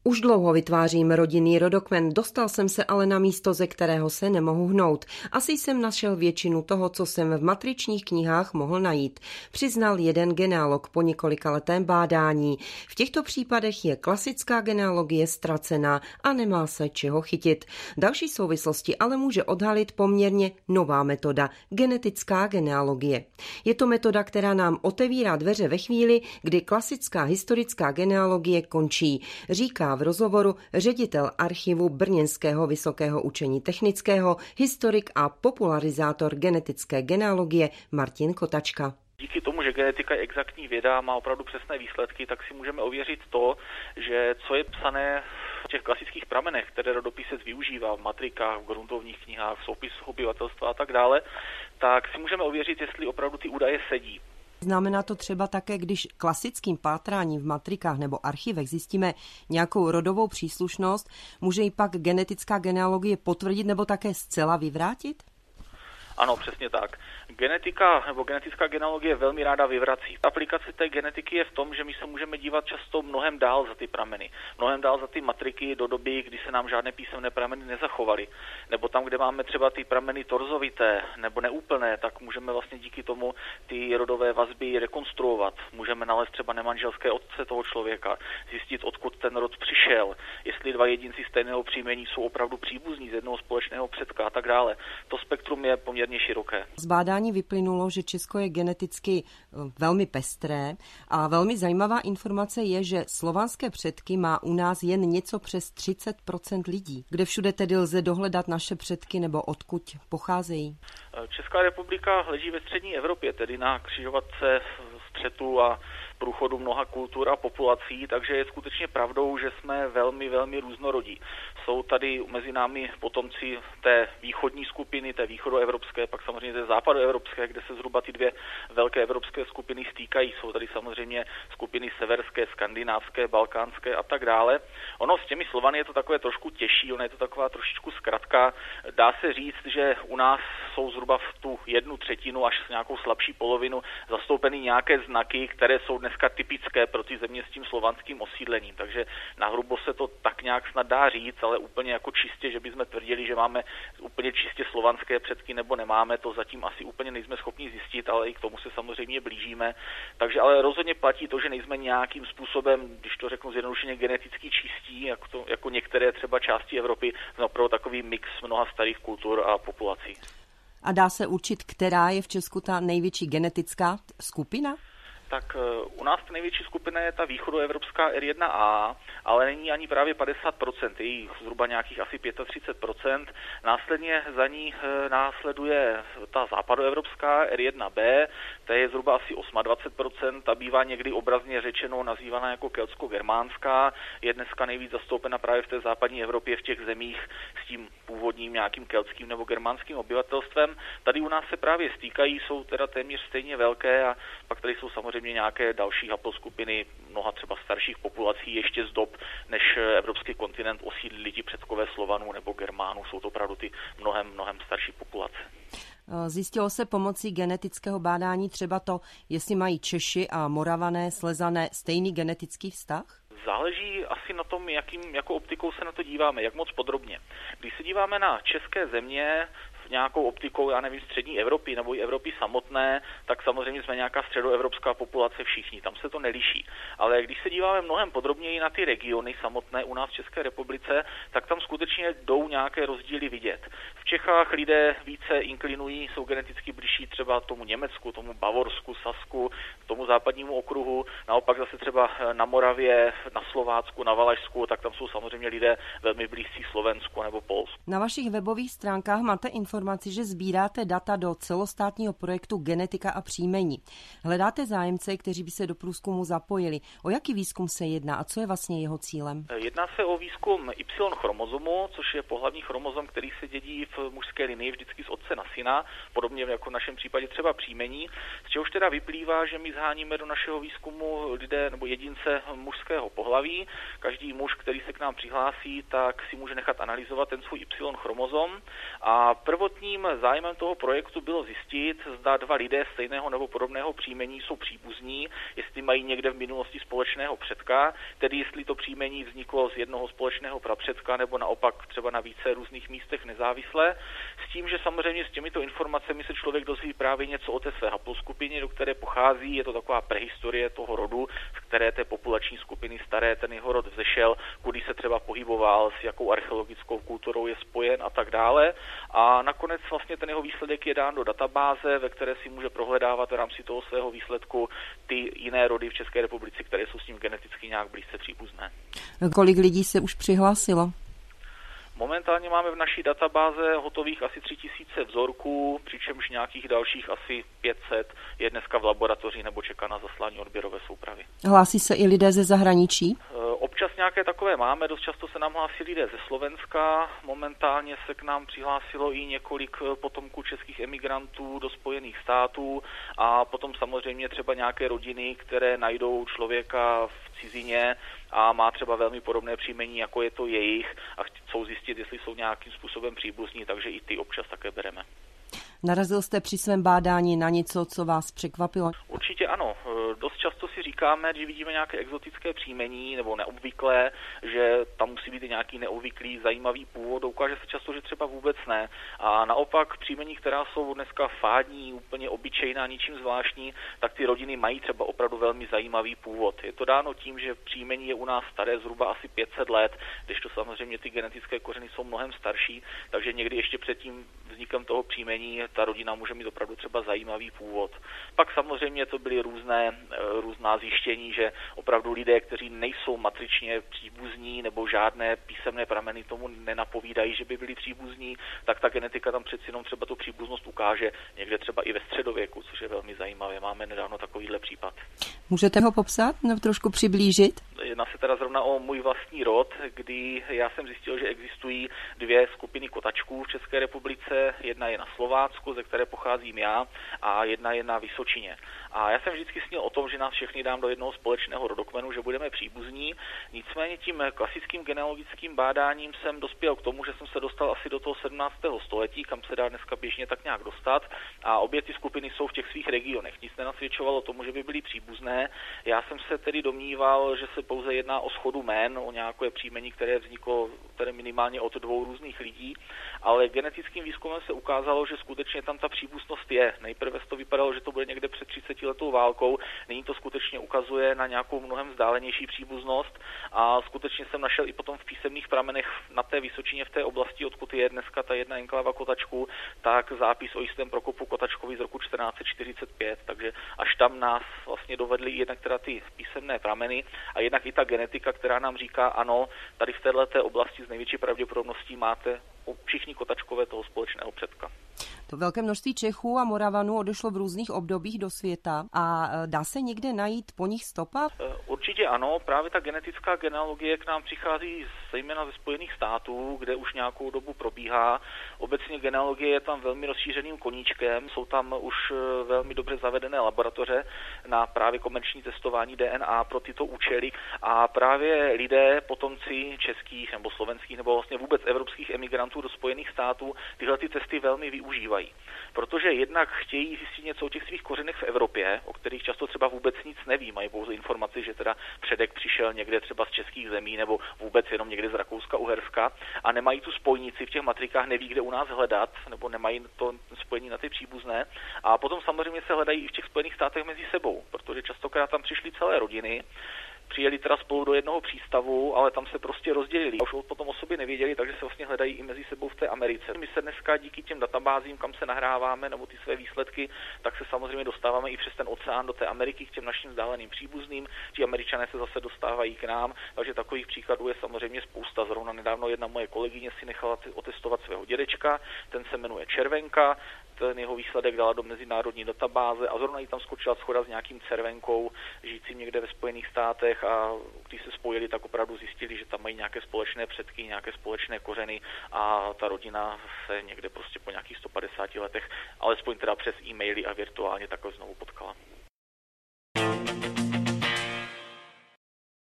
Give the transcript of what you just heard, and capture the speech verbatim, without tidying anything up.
Už dlouho vytvářím rodinný rodokmen, dostal jsem se ale na místo, ze kterého se nemohu hnout. Asi jsem našel většinu toho, co jsem v matričních knihách mohl najít, přiznal jeden genealog po několikaletém bádání. V těchto případech je klasická genealogie ztracená a nemá se čeho chytit. Další souvislosti ale může odhalit poměrně nová metoda, genetická genealogie. Je to metoda, která nám otevírá dveře ve chvíli, kdy klasická historická genealogie končí, říká v rozhovoru ředitel archivu Brněnského vysokého učení technického, historik a popularizátor genetické genealogie Martin Kotačka. Díky tomu, že genetika je exaktní věda, má opravdu přesné výsledky, tak si můžeme ověřit to, že co je psané v těch klasických pramenech, které rodopisec využívá v matrikách, v gruntovních knihách, v soupisu obyvatelstva a tak dále, tak si můžeme ověřit, jestli opravdu ty údaje sedí. Znamená to třeba také, když klasickým pátráním v matrikách nebo archivech zjistíme nějakou rodovou příslušnost, může ji pak genetická genealogie potvrdit nebo také zcela vyvrátit? Ano, přesně tak. Genetika nebo genetická genealogie velmi ráda vyvrací. Aplikace té genetiky je v tom, že my se můžeme dívat často mnohem dál za ty prameny. Mnohem dál za ty matriky do doby, kdy se nám žádné písemné prameny nezachovaly. Nebo tam, kde máme třeba ty prameny torzovité nebo neúplné, tak můžeme vlastně díky tomu ty rodové vazby rekonstruovat. Můžeme nalézt třeba nemanželské otce toho člověka, zjistit, odkud ten rod přišel, jestli dva jedinci stejného příjmení jsou opravdu příbuzní z jednoho společného předka a tak dále. To spektrum je poměrně široké. Z bádání vyplynulo, že Česko je geneticky velmi pestré a velmi zajímavá informace je, že slovanské předky má u nás jen něco přes třicet procent lidí. Kde všude tedy lze dohledat naše předky nebo odkud pocházejí? Česká republika leží ve střední Evropě, tedy na křižovatce střetu a průchodu mnoha kultur a populací, takže je skutečně pravdou, že jsme velmi, velmi různorodí. Jsou tady mezi námi potomci té východní skupiny, té východoevropské, pak samozřejmě té západoevropské, kde se zhruba ty dvě velké evropské skupiny stýkají. Jsou tady samozřejmě skupiny severské, skandinávské, balkánské a tak dále. Ono s těmi Slovany je to takové trošku těžší, ono je to taková trošičku zkratka. Dá se říct, že u nás jsou zhruba v tu jednu třetinu až s nějakou slabší polovinu zastoupeny nějaké znaky, které jsou dneska typické pro ty země s tím slovanským osídlením. Takže nahrubo se to tak nějak snad dá říct, ale úplně jako čistě, že bychom tvrdili, že máme úplně čistě slovanské předky nebo nemáme, to zatím asi úplně nejsme schopni zjistit, ale i k tomu se samozřejmě blížíme. Takže ale rozhodně platí to, že nejsme nějakým způsobem, když to řeknu zjednodušeně, geneticky čistí, jako, to, jako některé třeba části Evropy, jsme opravdu takový mix mnoha starých kultur a populací. A dá se určit, která je v Česku ta největší genetická skupina? Tak u nás ta největší skupina je ta východoevropská R jedna A, ale není ani právě padesát procent, je jich zhruba nějakých asi třicet pět procent. Následně za ní následuje ta západoevropská R jedna B, ta je zhruba asi dvacet osm procent, ta bývá někdy obrazně řečeno nazývaná jako keltsko-germánská, je dneska nejvíc zastoupena právě v té západní Evropě v těch zemích s tím původním nějakým keltským nebo germánským obyvatelstvem. Tady u nás se právě stýkají, jsou teda téměř stejně velké a pak tady jsou samozřejmě nějaké další haploskupiny mnoha třeba starších populací ještě z dob, než evropský kontinent osídlili ti předkové Slovanů nebo Germánů. Jsou to opravdu ty mnohem, mnohem starší populace. Zjistilo se pomocí genetického bádání třeba to, jestli mají Češi a Moravané, Slezané stejný genetický vztah? Záleží asi na tom, jakým, jakou optikou se na to díváme, jak moc podrobně. Když se díváme na české země, nějakou optikou, já nevím, střední Evropy nebo i Evropy samotné, tak samozřejmě jsme nějaká středoevropská populace všichni, tam se to neliší. Ale když se díváme mnohem podrobněji na ty regiony samotné u nás v České republice, tak tam skutečně jdou nějaké rozdíly vidět. V Čechách lidé více inklinují, jsou geneticky blížší třeba tomu Německu, tomu Bavorsku, Sasku, tomu západnímu okruhu, naopak zase třeba na Moravě, na Slovácku, na Valašsku, tak tam jsou samozřejmě lidé velmi blízcí Slovensku nebo Polsku. Na vašich webových stránkách máte informaci, že sbíráte data do celostátního projektu Genetika a příjmení. Hledáte zájemce, kteří by se do průzkumu zapojili. O jaký výzkum se jedná a co je vlastně jeho cílem? Jedná se o výzkum Y-chromozomu, což je pohlavní chromozom, který se dědí v mužské linii vždycky z otce na syna, podobně jako v našem případě třeba příjmení, z čehož teda vyplývá, že my zháníme do našeho výzkumu lidé nebo jedince mužského pohlaví. Každý muž, který se k nám přihlásí, tak si může nechat analyzovat ten svůj Y-chromozom a prvo prvotním zájmem toho projektu bylo zjistit, zda dva lidé stejného nebo podobného příjmení jsou příbuzní, jestli mají někde v minulosti společného předka, tedy jestli to příjmení vzniklo z jednoho společného prapředka nebo naopak třeba na více různých místech nezávisle, s tím, že samozřejmě s těmito informacemi se člověk dozví právě něco o té své haploskupině, do které pochází, je to taková prehistorie toho rodu, z které té populační skupiny staré ten jeho rod vzešel, kudy se třeba pohyboval, s jakou archeologickou kulturou je spojen a tak dále. A nakonec vlastně ten jeho výsledek je dán do databáze, ve které si může prohledávat v rámci toho svého výsledku ty jiné rody v České republice, které jsou s ním geneticky nějak blízce příbuzné. Kolik lidí se už přihlásilo? Momentálně máme v naší databáze hotových asi tři tisíce vzorků, přičemž nějakých dalších asi pět set je dneska v laboratoři nebo čeká na zaslání odběrové soupravy. Hlásí se i lidé ze zahraničí? Občas nějaké takové máme, dost často se nám hlásí lidé ze Slovenska, momentálně se k nám přihlásilo i několik potomků českých emigrantů do Spojených států a potom samozřejmě třeba nějaké rodiny, které najdou člověka v cizině a má třeba velmi podobné příjmení, jako je to jejich a chcou zjistit, jestli jsou nějakým způsobem příbuzní, takže i ty občas také bereme. Narazil jste při svém bádání na něco, co vás překvapilo? Určitě ano. Dost často si říkáme, že vidíme nějaké exotické příjmení nebo neobvyklé, že tam musí být nějaký neobvyklý, zajímavý původ. Ukáže se často, že třeba vůbec ne. A naopak příjmení, která jsou dneska fádní, úplně obyčejná, ničím zvláštní, tak ty rodiny mají třeba opravdu velmi zajímavý původ. Je to dáno tím, že příjmení je u nás staré zhruba asi pět set let, když to samozřejmě ty genetické kořeny jsou mnohem starší, takže někdy ještě před tím vznikem toho příjmení ta rodina může mít opravdu třeba zajímavý původ. Pak samozřejmě to byly různé, různá zjištění, že opravdu lidé, kteří nejsou matričně příbuzní nebo žádné písemné prameny tomu nenapovídají, že by byli příbuzní, tak ta genetika tam přeci jenom třeba tu příbuznost ukáže někde třeba i ve středověku, což je velmi zajímavé. Máme nedávno takovýhle případ. Můžete ho popsat nebo trošku přiblížit? Jedná se teda zrovna o můj vlastní rod, kdy já jsem zjistil, že existují dvě skupiny kotačků v České republice. Jedna je na Slovácku, ze které pocházím já, a jedna je na Vysočině. A já jsem vždycky snil o tom, že nás všechny dám do jednoho společného rodokmenu, že budeme příbuzní. Nicméně tím klasickým genealogickým bádáním jsem dospěl k tomu, že jsem se dostal asi do toho sedmnáctého století, kam se dá dneska běžně tak nějak dostat. A obě ty skupiny jsou v těch svých regionech. Nic nenasvědčovalo tomu, že by byly příbuzné. Já jsem se tedy domníval, že se pouze jedná o shodu jmén, o nějaké příjmení, které vzniklo tedy minimálně od dvou různých lidí, ale genetickým výzkumem se ukázalo, že skutečně tam ta příbuznost je. Nejprve to vypadalo, že to bude někde před třicetiletou válkou, nyní to skutečně ukazuje na nějakou mnohem vzdálenější příbuznost a skutečně jsem našel i potom v písemných pramenech na té Vysočině v té oblasti, odkud je dneska ta jedna enklava Kotačků, tak zápis o jistém Prokopu Kotačkovi z roku čtrnáct set čtyřicet pět, takže až tam nás vlastně dovedly jednak teda ty písemné prameny a jednak i ta genetika, která nám říká, ano, tady v této oblasti s největší pravděpodobností máte všichni Kotačkové toho společného předka. To velké množství Čechů a Moravanů odešlo v různých obdobích do světa a dá se někde najít po nich stopa? Určitě ano, právě ta genetická genealogie k nám přichází zejména ze Spojených států, kde už nějakou dobu probíhá. Obecně genealogie je tam velmi rozšířeným koníčkem, jsou tam už velmi dobře zavedené laboratoře na právě komerční testování D N A pro tyto účely a právě lidé, potomci českých nebo slovenských nebo vlastně vůbec evropských emigrantů do Spojených států tyhle ty testy velmi využívají. Protože jednak chtějí zjistit něco o těch svých kořenech v Evropě, o kterých často třeba vůbec nic neví, mají pouze informaci, že teda předek přišel někde třeba z českých zemí nebo vůbec jenom někde z Rakouska, Uherska a nemají tu spojnici v těch matrikách, neví, kde u nás hledat, nebo nemají to spojení na ty příbuzné. A potom samozřejmě se hledají i v těch Spojených státech mezi sebou, protože častokrát tam přišly celé rodiny, přijeli teda spolu do jednoho přístavu, ale tam se prostě rozdělili. A už potom o sobě nevěděli, takže se vlastně hledají i mezi sebou v té Americe. My se dneska díky těm databázím, kam se nahráváme, nebo ty své výsledky, tak se samozřejmě dostáváme i přes ten oceán do té Ameriky k těm našim vzdáleným příbuzným. Ti Američané se zase dostávají k nám, takže takových příkladů je samozřejmě spousta. Zrovna nedávno jedna moje kolegyně si nechala otestovat svého dědečka, ten se jmenuje Červenka, ten jeho výsledek dala do mezinárodní databáze a zrovna jí tam skočila shoda s nějakým Cervenkou, žijícím někde ve Spojených státech a když se spojili, tak opravdu zjistili, že tam mají nějaké společné předky, nějaké společné kořeny a ta rodina se někde prostě po nějakých sto padesáti letech, alespoň teda přes e-maily a virtuálně takhle znovu potkala.